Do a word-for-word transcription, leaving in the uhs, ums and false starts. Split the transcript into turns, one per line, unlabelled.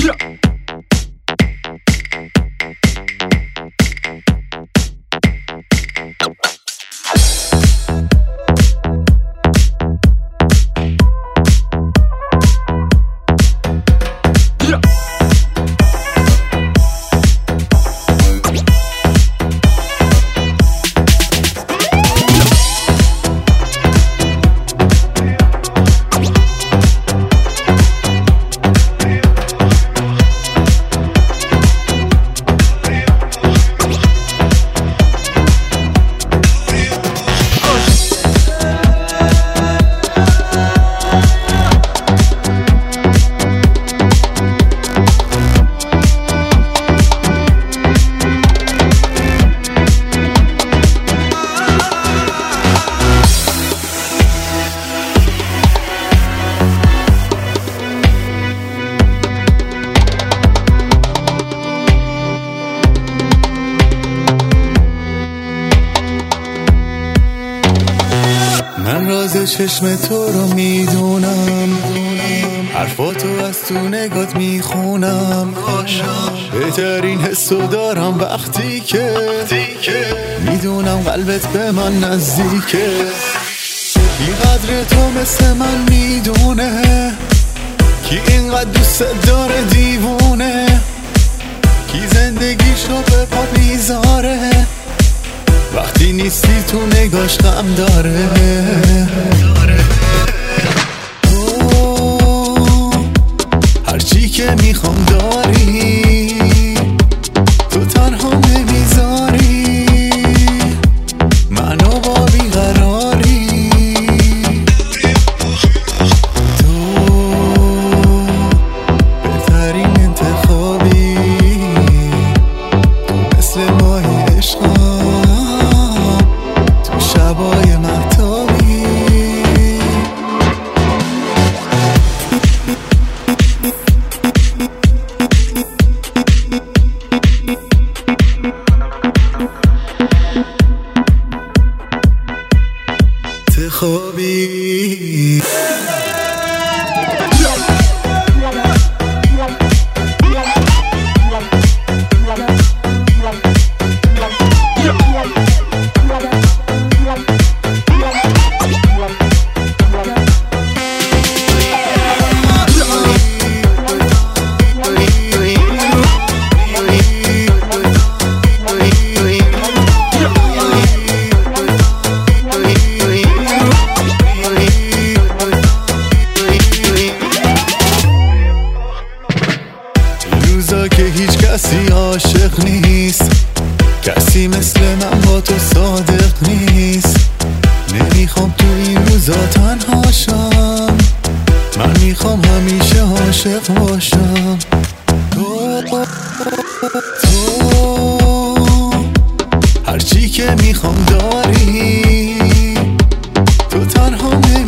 من راز چشم تو رو میدونم، حرفاتو از تو نگات میخونم. بهترین حسو دارم وقتی که میدونم قلبت به من نزدیکه. بی قدر تو مثل من میدونه کی اینقدر دوست داره دیوونه، کی زندگیش رو به پا میذاره وقتی نیستی تو نگاش غم داره. تو هرچی که میخوام داری، تو تنها نمیذاری منو با بیقراری. تو بهترین انتخابی، تو مثل ماهی عشقم تو شبای مهتابی. خوابی که هیچ کسی عاشق نیست، کسی مثل من با تو صادق نیست. نمیخوام تو این روزا تنها شم، من میخوام همیشه عاشق باشم. تو تو هرچی که میخوام داری، تو تنها